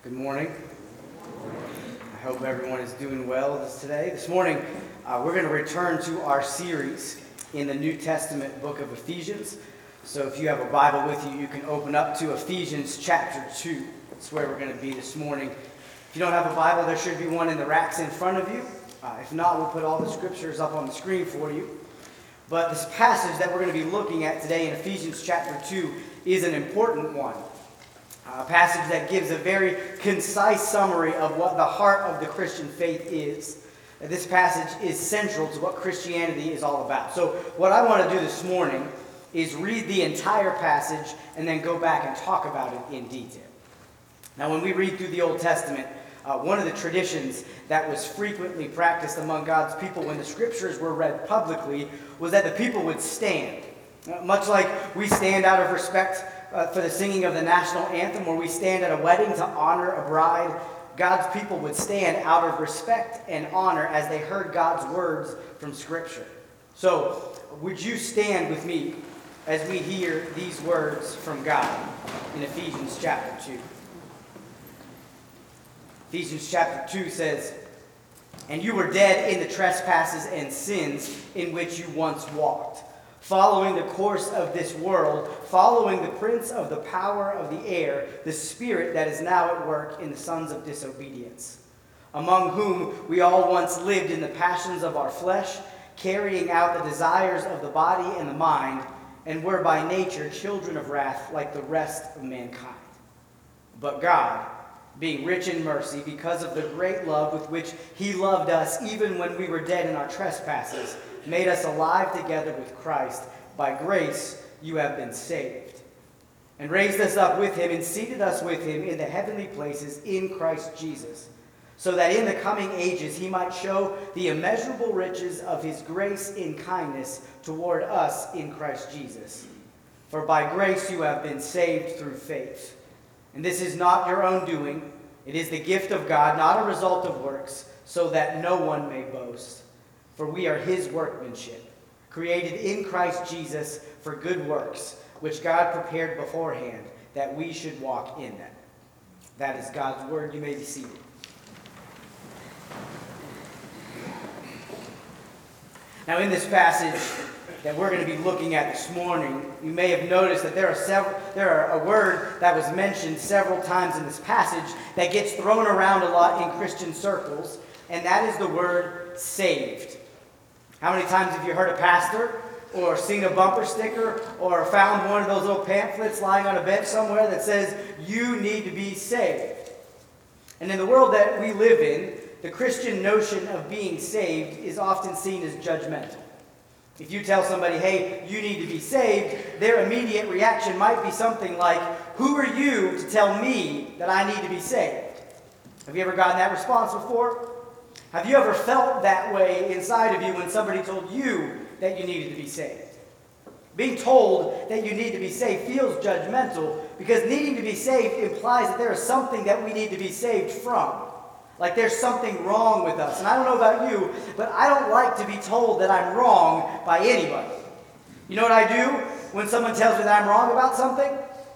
Good morning. I hope everyone is doing well today. This morning, we're going to return to our series in the New Testament book of Ephesians. So if you have a Bible with you, you can open up to Ephesians chapter 2. That's where we're going to be this morning. If you don't have a Bible, there should be one in the racks in front of you. If not, we'll put all the scriptures up on the screen for you. But this passage that we're going to be looking at today in Ephesians chapter 2 is an important one. A passage that gives a very concise summary of what the heart of the Christian faith is. This passage is central to what Christianity is all about. So what I want to do this morning is read the entire passage and then go back and talk about it in detail. Now, when we read through the Old Testament, one of the traditions that was frequently practiced among God's people when the scriptures were read publicly was that the people would stand. Much like we stand out of respect for the singing of the national anthem, or we stand at a wedding to honor a bride, God's people would stand out of respect and honor as they heard God's words from Scripture. So, would you stand with me as we hear these words from God in Ephesians chapter 2? Ephesians chapter 2 says, "And you were dead in the trespasses and sins in which you once walked, following the course of this world, following the prince of the power of the air, the spirit that is now at work in the sons of disobedience, among whom we all once lived in the passions of our flesh, carrying out the desires of the body and the mind, and were by nature children of wrath like the rest of mankind. But God, being rich in mercy, because of the great love with which he loved us, even when we were dead in our trespasses, made us alive together with Christ. By grace you have been saved. And raised us up with him and seated us with him in the heavenly places in Christ Jesus, so that in the coming ages he might show the immeasurable riches of his grace in kindness toward us in Christ Jesus. For by grace you have been saved through faith. And this is not your own doing. It is the gift of God, not a result of works, so that no one may boast. For we are his workmanship, created in Christ Jesus for good works, which God prepared beforehand that we should walk in them." That is God's word. You may be seated. Now, in this passage that we're going to be looking at this morning, you may have noticed that there are a word that was mentioned several times in this passage that gets thrown around a lot in Christian circles, and that is the word saved. How many times have you heard a pastor or seen a bumper sticker or found one of those little pamphlets lying on a bench somewhere that says, "You need to be saved"? And in the world that we live in, the Christian notion of being saved is often seen as judgmental. If you tell somebody, "Hey, you need to be saved," their immediate reaction might be something like, "Who are you to tell me that I need to be saved?" Have you ever gotten that response before? Have you ever felt that way inside of you when somebody told you that you needed to be saved? Being told that you need to be saved feels judgmental because needing to be saved implies that there is something that we need to be saved from. Like there's something wrong with us. And I don't know about you, but I don't like to be told that I'm wrong by anybody. You know what I do when someone tells me that I'm wrong about something?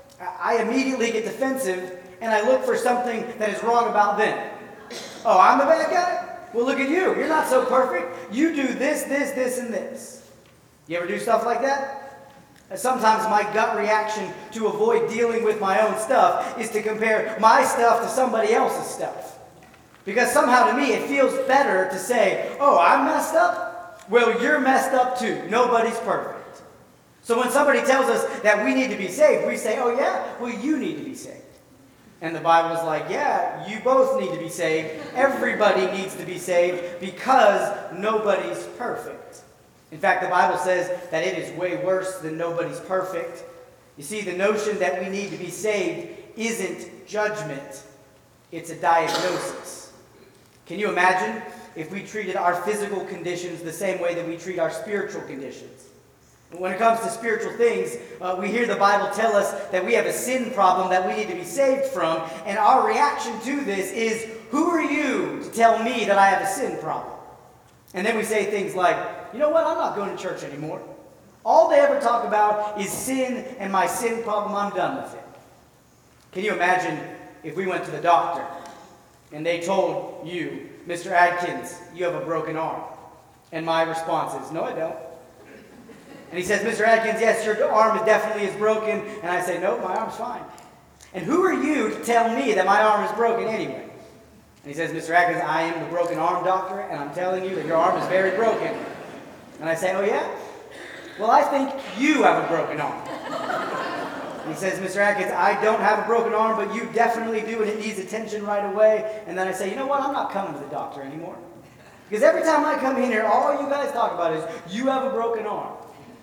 I immediately get defensive and I look for something that is wrong about them. "Oh, I'm the bad guy? Well, look at you. You're not so perfect. You do this, this, this, and this." You ever do stuff like that? Sometimes my gut reaction to avoid dealing with my own stuff is to compare my stuff to somebody else's stuff. Because somehow to me it feels better to say, "Oh, I'm messed up? Well, you're messed up too. Nobody's perfect." So when somebody tells us that we need to be saved, we say, "Oh yeah? Well, you need to be saved." And the Bible is like, "Yeah, you both need to be saved. Everybody needs to be saved because nobody's perfect." In fact, the Bible says that it is way worse than nobody's perfect. You see, the notion that we need to be saved isn't judgment. It's a diagnosis. Can you imagine if we treated our physical conditions the same way that we treat our spiritual conditions? When it comes to spiritual things, we hear the Bible tell us that we have a sin problem that we need to be saved from, and our reaction to this is, "Who are you to tell me that I have a sin problem?" And then we say things like, "You know what, I'm not going to church anymore. All they ever talk about is sin and my sin problem. I'm done with it." Can you imagine if we went to the doctor and they told you, Mr. Adkins, you have a broken arm. And my response is, no, I don't. And he says, Mr. Adkins, yes, your arm definitely is broken. And I say, no, my arm's fine. And who are you to tell me that my arm is broken anyway? And he says, Mr. Adkins, I am the broken arm doctor, and I'm telling you that your arm is very broken. And I say, oh yeah? Well, I think you have a broken arm. And he says, Mr. Adkins, I don't have a broken arm, but you definitely do, and it needs attention right away. And then I say, you know what? I'm not coming to the doctor anymore. Because every time I come in here, all you guys talk about is, you have a broken arm.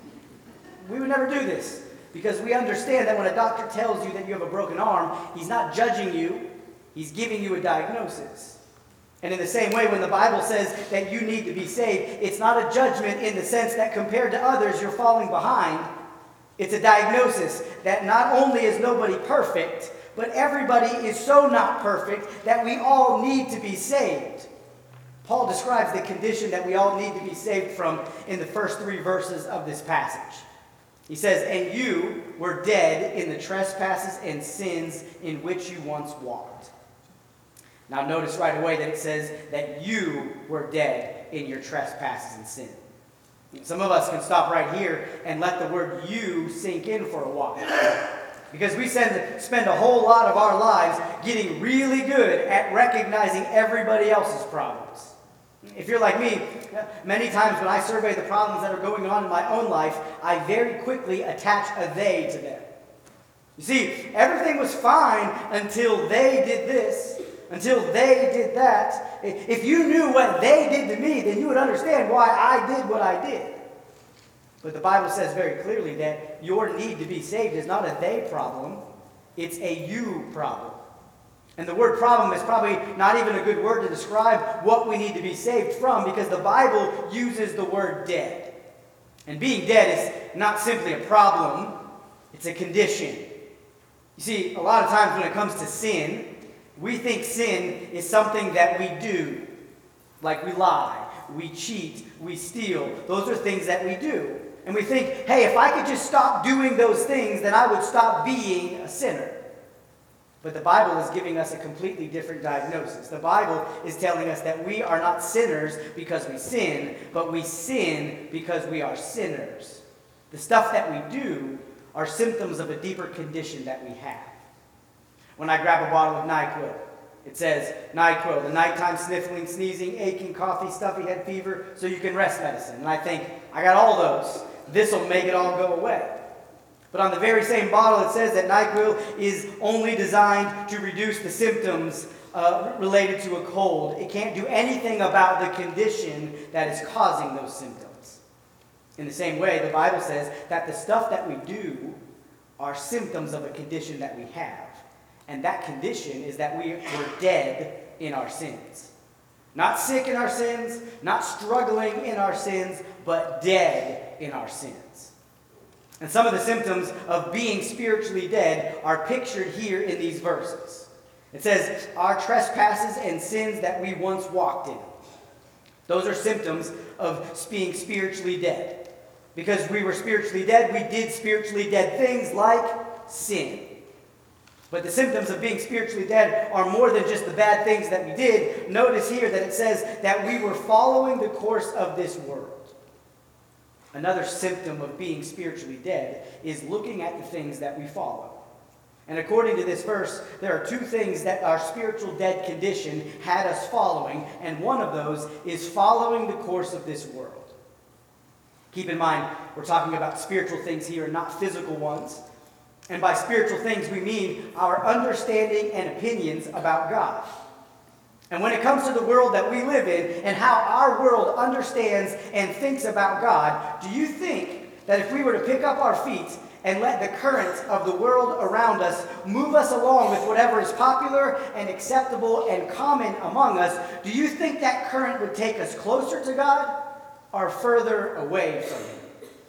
We would never do this, because we understand that when a doctor tells you that you have a broken arm, he's not judging you, he's giving you a diagnosis. And in the same way, when the Bible says that you need to be saved, it's not a judgment in the sense that compared to others, you're falling behind. It's a diagnosis that not only is nobody perfect, but everybody is so not perfect that we all need to be saved. Paul describes the condition that we all need to be saved from in the first 3 verses of this passage. He says, and you were dead in the trespasses and sins in which you once walked. Now notice right away that it says that you were dead in your trespasses and sin. Some of us can stop right here and let the word you sink in for a while. Because we spend a whole lot of our lives getting really good at recognizing everybody else's problems. If you're like me, many times when I survey the problems that are going on in my own life, I very quickly attach a they to them. You see, everything was fine until they did this, until they did that. If you knew what they did to me, then you would understand why I did what I did. But the Bible says very clearly that your need to be saved is not a they problem, it's a you problem. And the word problem is probably not even a good word to describe what we need to be saved from, because the Bible uses the word dead. And being dead is not simply a problem, it's a condition. You see, a lot of times when it comes to sin, we think sin is something that we do. Like we lie, we cheat, we steal. Those are things that we do. And we think, hey, if I could just stop doing those things, then I would stop being a sinner. But the Bible is giving us a completely different diagnosis. The Bible is telling us that we are not sinners because we sin, but we sin because we are sinners. The stuff that we do are symptoms of a deeper condition that we have. When I grab a bottle of NyQuil, it says, NyQuil, the nighttime sniffling, sneezing, aching, coughy, stuffy head fever, so you can rest medicine. And I think, I got all those. This will make it all go away. But on the very same bottle, it says that NyQuil is only designed to reduce the symptoms related to a cold. It can't do anything about the condition that is causing those symptoms. In the same way, the Bible says that the stuff that we do are symptoms of a condition that we have. And that condition is that we're dead in our sins. Not sick in our sins, not struggling in our sins, but dead in our sins. And some of the symptoms of being spiritually dead are pictured here in these verses. It says, our trespasses and sins that we once walked in. Those are symptoms of being spiritually dead. Because we were spiritually dead, we did spiritually dead things like sin. But the symptoms of being spiritually dead are more than just the bad things that we did. Notice here that it says that we were following the course of this world. Another symptom of being spiritually dead is looking at the things that we follow. And according to this verse, there are 2 things that our spiritual dead condition had us following, and one of those is following the course of this world. Keep in mind, we're talking about spiritual things here, not physical ones. And by spiritual things, we mean our understanding and opinions about God. And when it comes to the world that we live in and how our world understands and thinks about God, do you think that if we were to pick up our feet and let the currents of the world around us move us along with whatever is popular and acceptable and common among us, do you think that current would take us closer to God or further away from Him?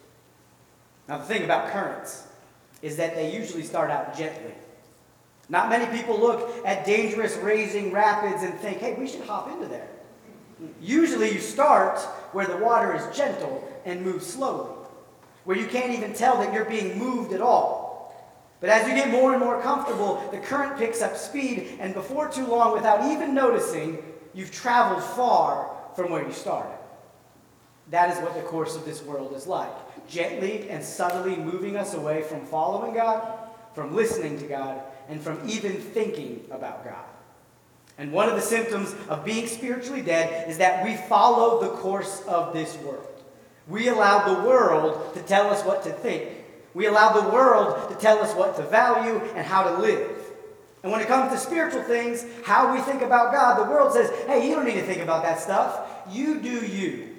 Now, the thing about currents is that they usually start out gently. Not many people look at dangerous raging rapids and think, hey, we should hop into there. Usually you start where the water is gentle and move slowly, where you can't even tell that you're being moved at all. But as you get more and more comfortable, the current picks up speed, and before too long, without even noticing, you've traveled far from where you started. That is what the course of this world is like, gently and subtly moving us away from following God, from listening to God, and from even thinking about God. And one of the symptoms of being spiritually dead is that we follow the course of this world. We allow the world to tell us what to think. We allow the world to tell us what to value and how to live. And when it comes to spiritual things, how we think about God, the world says, hey, you don't need to think about that stuff. You do you.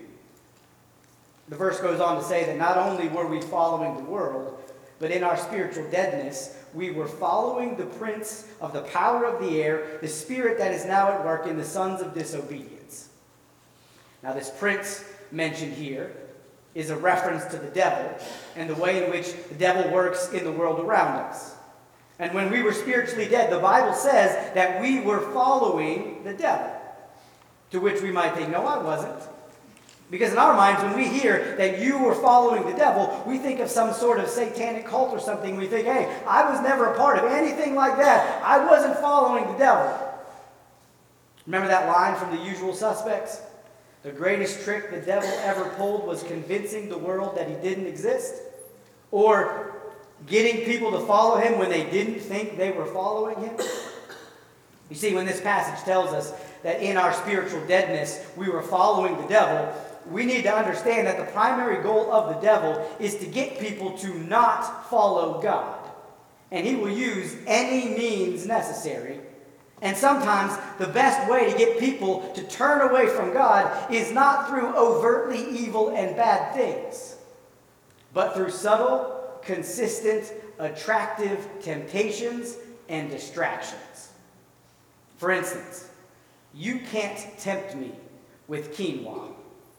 The verse goes on to say that not only were we following the world, but in our spiritual deadness, we were following the prince of the power of the air, the spirit that is now at work in the sons of disobedience. Now, this prince mentioned here is a reference to the devil and the way in which the devil works in the world around us. And when we were spiritually dead, the Bible says that we were following the devil. To which we might think, no, I wasn't. Because in our minds, when we hear that you were following the devil, we think of some sort of satanic cult or something. We think, hey, I was never a part of anything like that. I wasn't following the devil. Remember that line from The Usual Suspects? The greatest trick the devil ever pulled was convincing the world that he didn't exist. Or getting people to follow him when they didn't think they were following him. You see, when this passage tells us that in our spiritual deadness we were following the devil, we need to understand that the primary goal of the devil is to get people to not follow God. And he will use any means necessary. And sometimes the best way to get people to turn away from God is not through overtly evil and bad things, but through subtle, consistent, attractive temptations and distractions. For instance, you can't tempt me with quinoa.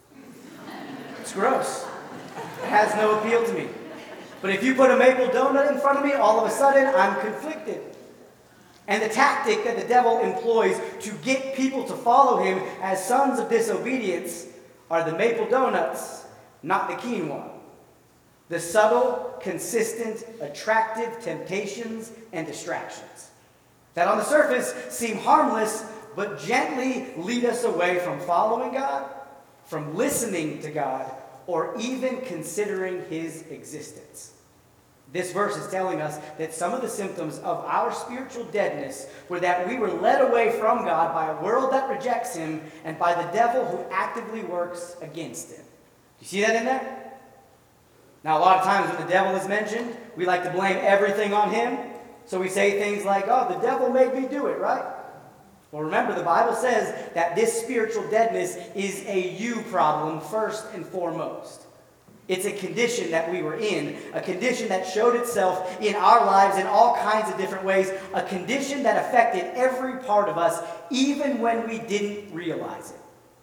It's gross. It has no appeal to me. But if you put a maple donut in front of me, all of a sudden I'm conflicted. And the tactic that the devil employs to get people to follow him as sons of disobedience are the maple donuts, not the quinoa. The subtle, consistent, attractive temptations and distractions that on the surface seem harmless, but gently lead us away from following God, from listening to God, or even considering his existence. This verse is telling us that some of the symptoms of our spiritual deadness were that we were led away from God by a world that rejects him and by the devil who actively works against him. You see that in there? Now, a lot of times when the devil is mentioned, we like to blame everything on him. So we say things like, oh, the devil made me do it, right? Well, remember, the Bible says that this spiritual deadness is a you problem first and foremost. It's a condition that we were in, a condition that showed itself in our lives in all kinds of different ways, a condition that affected every part of us, even when we didn't realize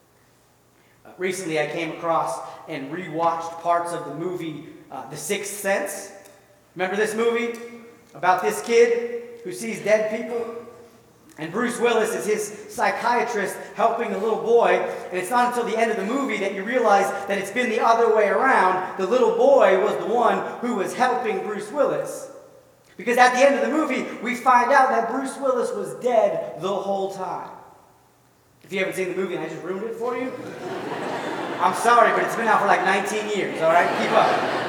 it. Recently, I came across and rewatched parts of the movie The Sixth Sense. Remember this movie about this kid who sees dead people? And Bruce Willis is his psychiatrist helping the little boy. And it's not until the end of the movie that you realize that it's been the other way around. The little boy was the one who was helping Bruce Willis. Because at the end of the movie, we find out that Bruce Willis was dead the whole time. If you haven't seen the movie and I just ruined it for you, I'm sorry, but it's been out for like 19 years, all right? Keep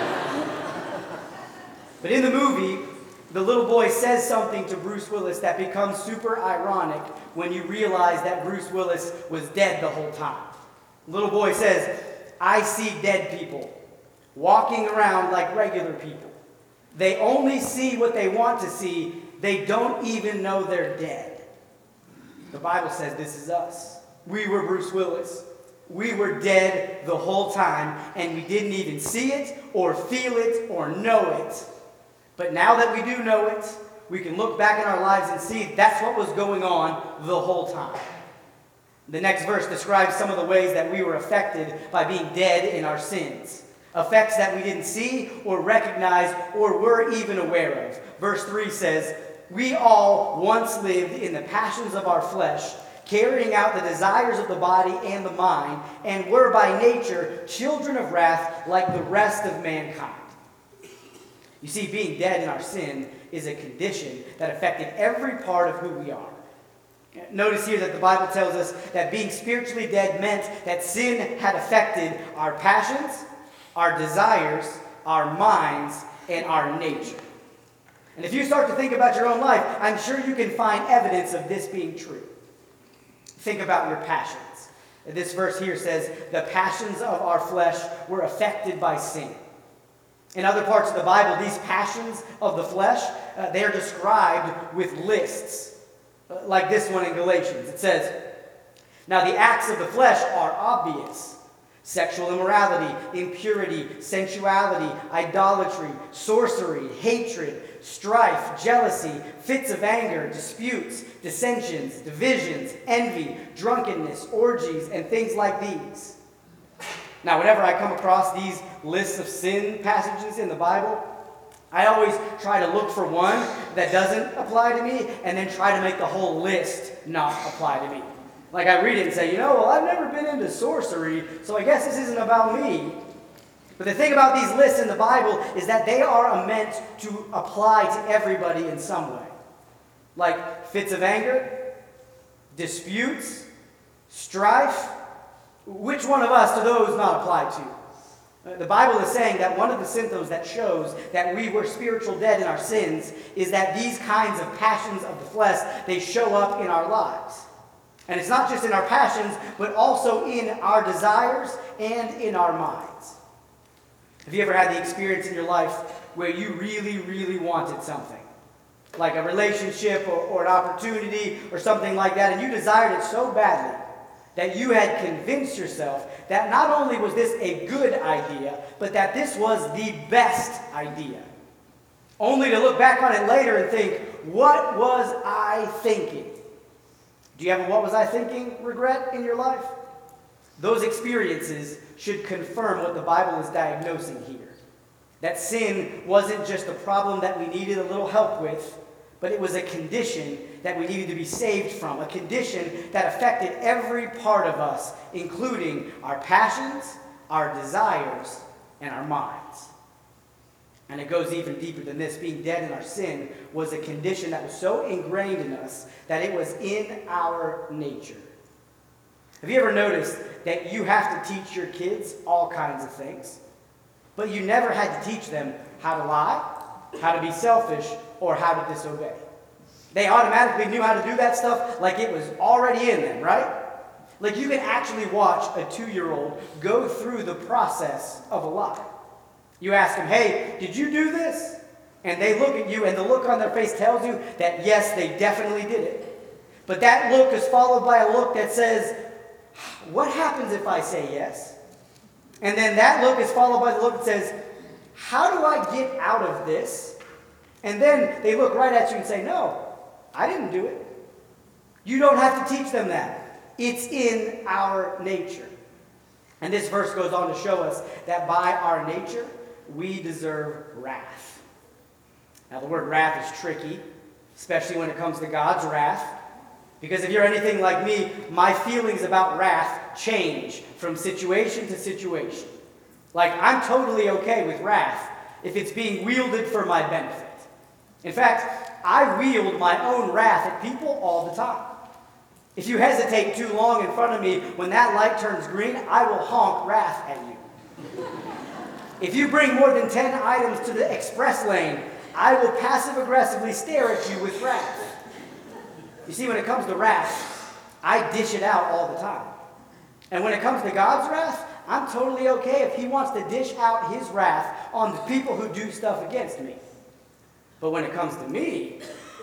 up. But in the movie, the little boy says something to Bruce Willis that becomes super ironic when you realize that Bruce Willis was dead the whole time. The little boy says, I see dead people walking around like regular people. They only see what they want to see. They don't even know they're dead. The Bible says this is us. We were Bruce Willis. We were dead the whole time, and we didn't even see it or feel it or know it. But now that we do know it, we can look back in our lives and see that's what was going on the whole time. The next verse describes some of the ways that we were affected by being dead in our sins. Effects that we didn't see or recognize or were even aware of. Verse 3 says, we all once lived in the passions of our flesh, carrying out the desires of the body and the mind, and were by nature children of wrath like the rest of mankind. You see, being dead in our sin is a condition that affected every part of who we are. Notice here that the Bible tells us that being spiritually dead meant that sin had affected our passions, our desires, our minds, and our nature. And if you start to think about your own life, I'm sure you can find evidence of this being true. Think about your passions. This verse here says, the passions of our flesh were affected by sin. In other parts of the Bible, these passions of the flesh, they are described with lists. Like this one in Galatians. It says, now the acts of the flesh are obvious. Sexual immorality, impurity, sensuality, idolatry, sorcery, hatred, strife, jealousy, fits of anger, disputes, dissensions, divisions, envy, drunkenness, orgies, and things like these. Now, whenever I come across these lists of sin passages in the Bible, I always try to look for one that doesn't apply to me and then try to make the whole list not apply to me. Like I read it and say, well, I've never been into sorcery, so I guess this isn't about me. But the thing about these lists in the Bible is that they are meant to apply to everybody in some way. Like fits of anger, disputes, strife. Which one of us do those not apply to? The Bible is saying that one of the symptoms that shows that we were spiritual dead in our sins is that these kinds of passions of the flesh, they show up in our lives. And it's not just in our passions, but also in our desires and in our minds. Have you ever had the experience in your life where you really, really wanted something? Like a relationship or an opportunity or something like that, and you desired it so badly that you had convinced yourself that not only was this a good idea, but that this was the best idea. Only to look back on it later and think, what was I thinking? Do you have a what was I thinking regret in your life? Those experiences should confirm what the Bible is diagnosing here. That sin wasn't just a problem that we needed a little help with, but it was a condition that we needed to be saved from, a condition that affected every part of us, including our passions, our desires, and our minds. And it goes even deeper than this. Being dead in our sin was a condition that was so ingrained in us that it was in our nature. Have you ever noticed that you have to teach your kids all kinds of things, but you never had to teach them how to lie, how to be selfish, or how to disobey? They automatically knew how to do that stuff like it was already in them, right? Like you can actually watch a 2-year-old go through the process of a lie. You ask them, hey, did you do this? And they look at you, and the look on their face tells you that yes, they definitely did it. But that look is followed by a look that says, what happens if I say yes? And then that look is followed by the look that says, how do I get out of this? And then they look right at you and say, no, I didn't do it. You don't have to teach them that. It's in our nature. And this verse goes on to show us that by our nature, we deserve wrath. Now, the word wrath is tricky, especially when it comes to God's wrath. Because if you're anything like me, my feelings about wrath change from situation to situation. Like, I'm totally okay with wrath if it's being wielded for my benefit. In fact, I wield my own wrath at people all the time. If you hesitate too long in front of me when that light turns green, I will honk wrath at you. If you bring more than 10 items to the express lane, I will passive-aggressively stare at you with wrath. You see, when it comes to wrath, I dish it out all the time. And when it comes to God's wrath, I'm totally okay if he wants to dish out his wrath on the people who do stuff against me. But when it comes to me,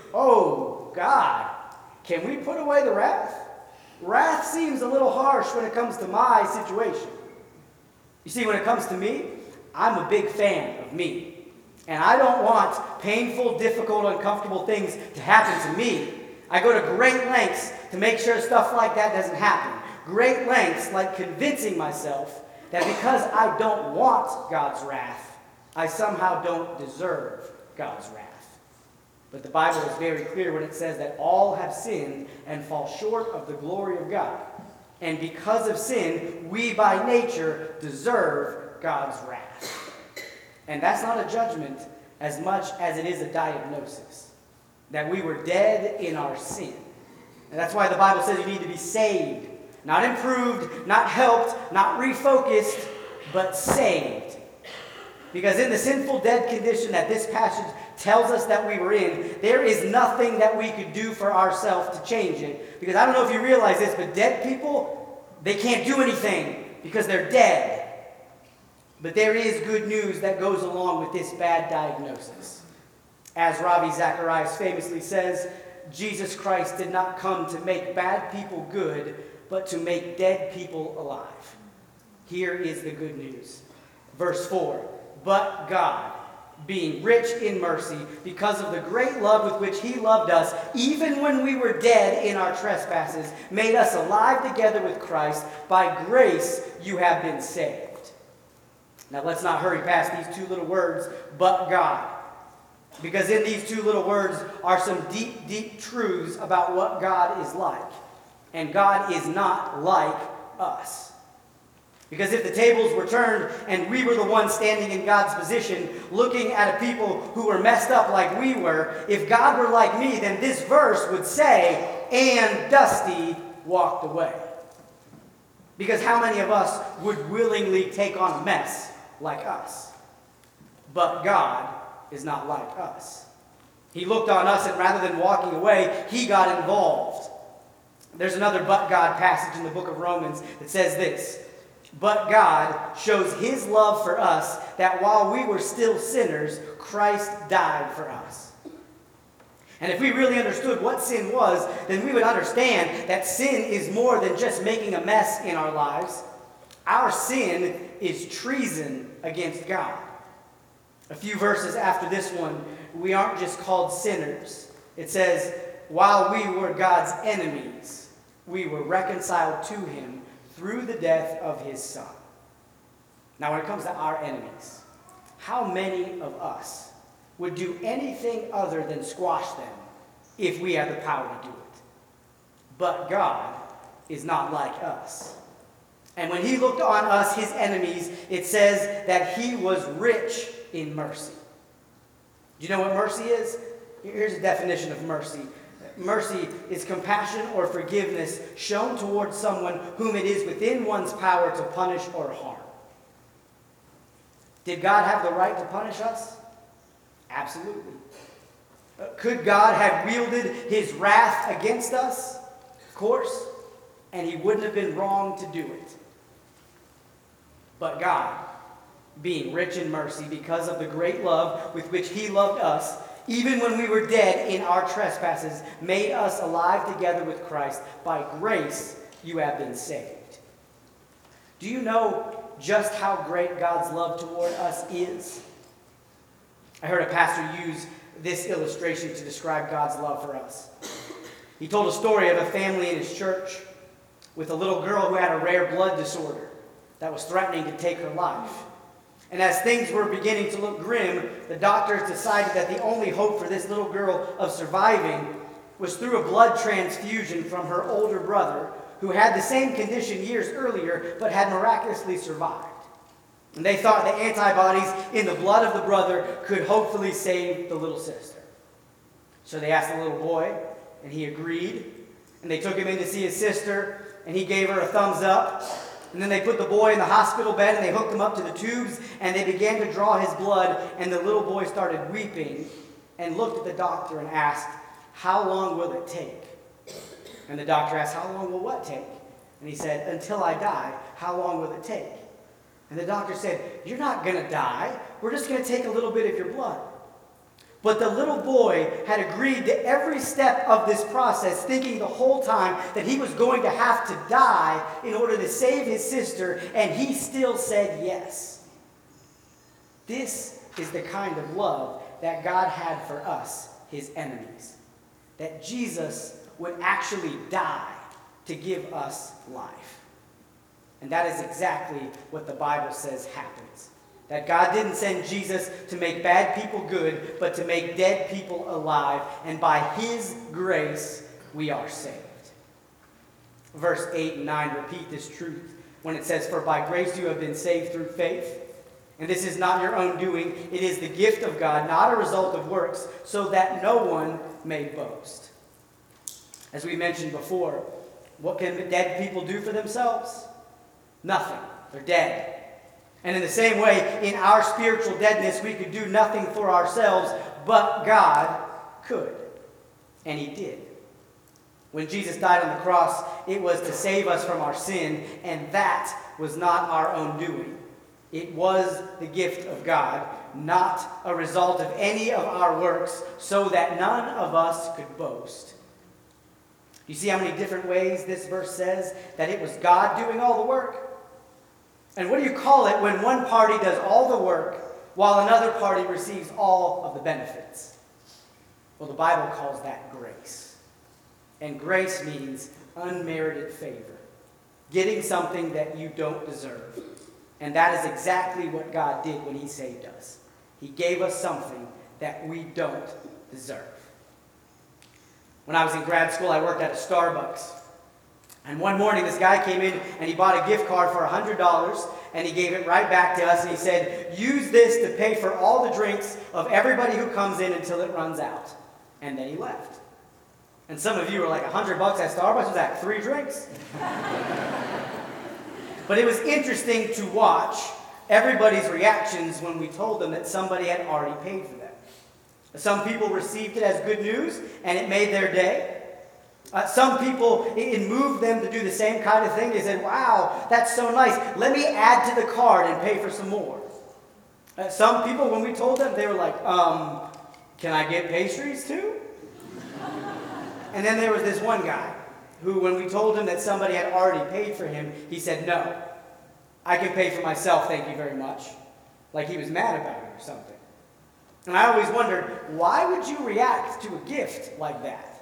oh, God, can we put away the wrath? Wrath seems a little harsh when it comes to my situation. You see, when it comes to me, I'm a big fan of me. And I don't want painful, difficult, uncomfortable things to happen to me. I go to great lengths to make sure stuff like that doesn't happen. Great lengths like convincing myself that because I don't want God's wrath, I somehow don't deserve God's wrath. But the Bible is very clear when it says that all have sinned and fall short of the glory of God. And because of sin, we by nature deserve God's wrath. And that's not a judgment. as much as it is a diagnosis. That we were dead in our sin. And that's why the Bible says you need to be saved. Not improved, not helped, not refocused, but saved. Because in the sinful, dead condition that this passage tells us that we were in, there is nothing that we could do for ourselves to change it. Because I don't know if you realize this, but dead people, they can't do anything because they're dead. But there is good news that goes along with this bad diagnosis. As Ravi Zacharias famously says, Jesus Christ did not come to make bad people good, but to make dead people alive. Here is the good news. Verse 4, but God, being rich in mercy, because of the great love with which he loved us, even when we were dead in our trespasses, made us alive together with Christ. By grace you have been saved. Now let's not hurry past these two little words, but God. Because in these two little words are some deep, deep truths about what God is like. And God is not like us. Because if the tables were turned and we were the ones standing in God's position, looking at a people who were messed up like we were, if God were like me, then this verse would say, and Dusty walked away. Because how many of us would willingly take on a mess like us? But God is not like us. He looked on us, and rather than walking away, he got involved. There's another but God passage in the book of Romans that says this, but God shows his love for us, that while we were still sinners, Christ died for us. And if we really understood what sin was, then we would understand that sin is more than just making a mess in our lives. Our sin is treason against God. A few verses after this one, we aren't just called sinners. It says, while we were God's enemies, we were reconciled to him through the death of his Son. Now, when it comes to our enemies, how many of us would do anything other than squash them if we had the power to do it? But God is not like us. And when he looked on us, his enemies, it says that he was rich in mercy. Do you know what mercy is? Here's a definition of mercy. Mercy is compassion or forgiveness shown towards someone whom it is within one's power to punish or harm. Did God have the right to punish us? Absolutely. Could God have wielded his wrath against us? Of course. And he wouldn't have been wrong to do it. But God, being rich in mercy because of the great love with which he loved us, even when we were dead in our trespasses, made us alive together with Christ. By grace you have been saved. Do you know just how great God's love toward us is? I heard a pastor use this illustration to describe God's love for us. He told a story of a family in his church with a little girl who had a rare blood disorder that was threatening to take her life. And as things were beginning to look grim, the doctors decided that the only hope for this little girl of surviving was through a blood transfusion from her older brother, who had the same condition years earlier but had miraculously survived. And they thought the antibodies in the blood of the brother could hopefully save the little sister. So they asked the little boy, and he agreed. And they took him in to see his sister, and he gave her a thumbs up. And then they put the boy in the hospital bed, and they hooked him up to the tubes, and they began to draw his blood, and the little boy started weeping and looked at the doctor and asked, how long will it take? And the doctor asked, how long will what take? And he said, until I die, how long will it take? And the doctor said, you're not going to die. We're just going to take a little bit of your blood. But the little boy had agreed to every step of this process, thinking the whole time that he was going to have to die in order to save his sister, and he still said yes. This is the kind of love that God had for us, his enemies. That Jesus would actually die to give us life. And that is exactly what the Bible says happens. That God didn't send Jesus to make bad people good, but to make dead people alive. And by his grace, we are saved. Verse 8 and 9 repeat this truth when it says, for by grace you have been saved through faith. And this is not your own doing. It is the gift of God, not a result of works, so that no one may boast. As we mentioned before, what can dead people do for themselves? Nothing. They're dead. And in the same way, in our spiritual deadness, we could do nothing for ourselves, but God could. And he did. When Jesus died on the cross, it was to save us from our sin, and that was not our own doing. It was the gift of God, not a result of any of our works, so that none of us could boast. You see how many different ways this verse says that it was God doing all the work? And what do you call it when one party does all the work while another party receives all of the benefits? Well, the Bible calls that grace. And grace means unmerited favor, getting something that you don't deserve. And that is exactly what God did when he saved us. He gave us something that we don't deserve. When I was in grad school, I worked at a Starbucks. And one morning, this guy came in and he bought a gift card for $100, and he gave it right back to us, and he said, use this to pay for all the drinks of everybody who comes in until it runs out. And then he left. And some of you were like, $100 at Starbucks? Was that 3 drinks? But it was interesting to watch everybody's reactions when we told them that somebody had already paid for them. Some people received it as good news, and it made their day. Some people, it moved them to do the same kind of thing. They said, wow, that's so nice. Let me add to the card and pay for some more. Some people, when we told them, they were like, can I get pastries too? And then there was this one guy who, when we told him that somebody had already paid for him, he said, no, I can pay for myself, thank you very much. Like he was mad about it or something. And I always wondered, why would you react to a gift like that?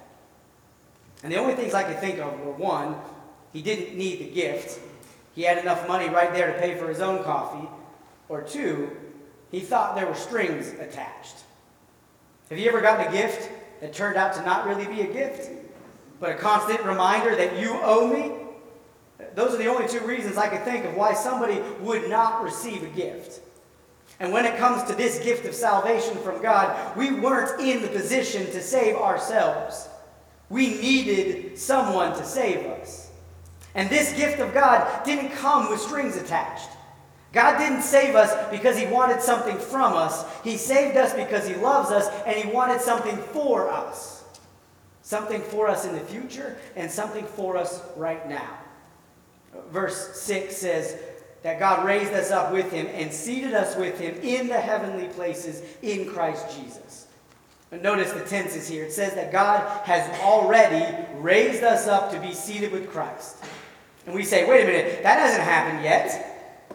And the only things I could think of were, one, he didn't need the gift. He had enough money right there to pay for his own coffee. Or two, he thought there were strings attached. Have you ever gotten a gift that turned out to not really be a gift, but a constant reminder that you owe me? Those are the only 2 reasons I could think of why somebody would not receive a gift. And when it comes to this gift of salvation from God, we weren't in the position to save ourselves. We needed someone to save us. And this gift of God didn't come with strings attached. God didn't save us because he wanted something from us. He saved us because he loves us, and he wanted something for us. Something for us in the future, and something for us right now. Verse 6 says that God raised us up with him and seated us with him in the heavenly places in Christ Jesus. And notice the tenses here. It says that God has already raised us up to be seated with Christ. And we say, wait a minute, that hasn't happened yet.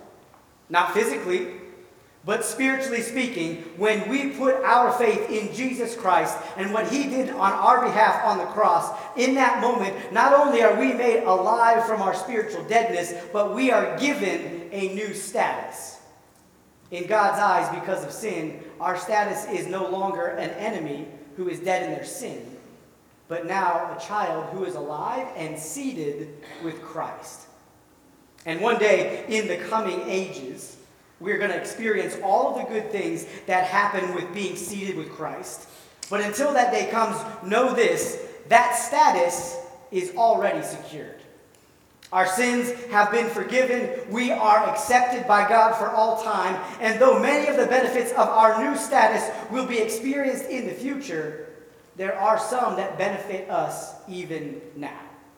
Not physically, but spiritually speaking, when we put our faith in Jesus Christ and what he did on our behalf on the cross, in that moment, not only are we made alive from our spiritual deadness, but we are given a new status. In God's eyes, because of sin, our status is no longer an enemy who is dead in their sin, but now a child who is alive and seated with Christ. And one day, in the coming ages, we're going to experience all of the good things that happen with being seated with Christ. But until that day comes, know this, that status is already secured. Our sins have been forgiven. We are accepted by God for all time. And though many of the benefits of our new status will be experienced in the future, there are some that benefit us even now.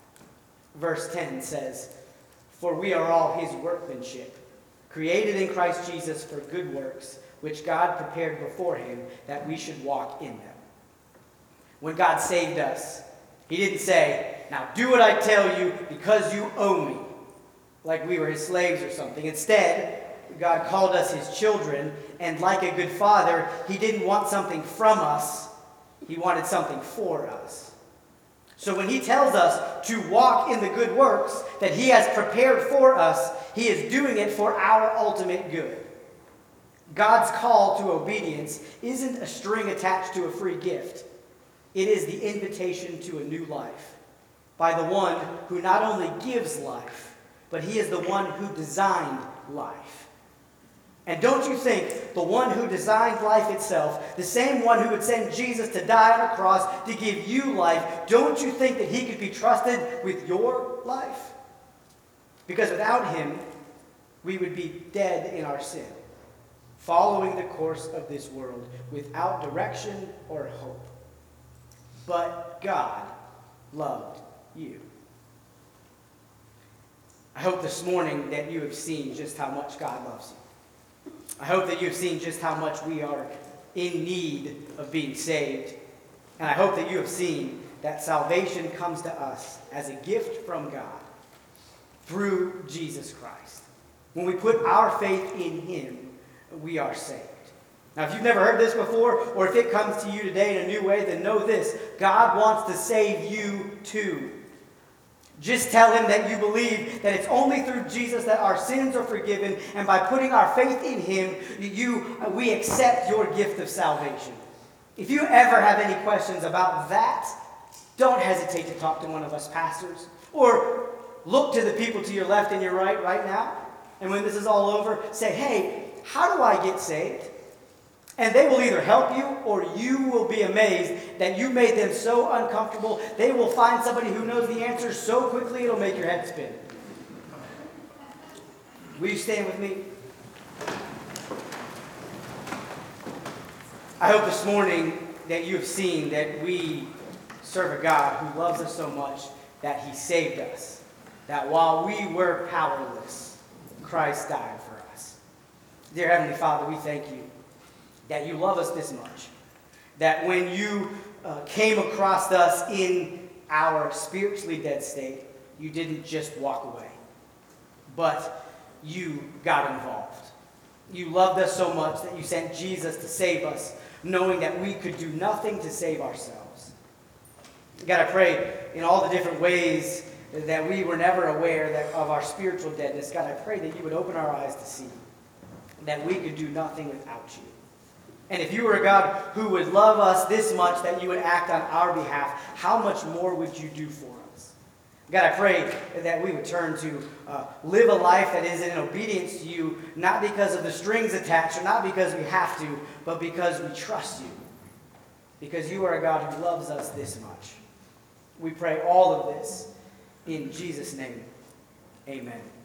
Verse 10 says, for we are all his workmanship, created in Christ Jesus for good works, which God prepared beforehand that we should walk in them. When God saved us, he didn't say, now do what I tell you because you owe me, like we were his slaves or something. Instead, God called us his children, and like a good father, he didn't want something from us, he wanted something for us. So when he tells us to walk in the good works that he has prepared for us, he is doing it for our ultimate good. God's call to obedience isn't a string attached to a free gift. It is the invitation to a new life by the one who not only gives life, but he is the one who designed life. And don't you think the one who designed life itself, the same one who would send Jesus to die on a cross to give you life, don't you think that he could be trusted with your life? Because without him, we would be dead in our sin, following the course of this world without direction or hope. But God loved you. I hope this morning that you have seen just how much God loves you. I hope that you've seen just how much we are in need of being saved. And I hope that you have seen that salvation comes to us as a gift from God through Jesus Christ. When we put our faith in him, we are saved. Now, if you've never heard this before, or if it comes to you today in a new way, then know this: God wants to save you too. Just tell him that you believe that it's only through Jesus that our sins are forgiven, and by putting our faith in him, we accept your gift of salvation. If you ever have any questions about that, don't hesitate to talk to one of us pastors, or look to the people to your left and your right now, and when this is all over, say, hey, how do I get saved? And they will either help you, or you will be amazed that you made them so uncomfortable. They will find somebody who knows the answer so quickly it'll make your head spin. Will you stand with me? I hope this morning that you have seen that we serve a God who loves us so much that he saved us. That while we were powerless, Christ died for us. Dear Heavenly Father, we thank you that you love us this much. That when you came across us in our spiritually dead state, you didn't just walk away, but you got involved. You loved us so much that you sent Jesus to save us, knowing that we could do nothing to save ourselves. God, I pray in all the different ways that we were never aware of our spiritual deadness. God, I pray that you would open our eyes to see that we could do nothing without you. And if you were a God who would love us this much that you would act on our behalf, how much more would you do for us? God, I pray that we would turn to live a life that is in obedience to you, not because of the strings attached, or not because we have to, but because we trust you. Because you are a God who loves us this much. We pray all of this in Jesus' name. Amen.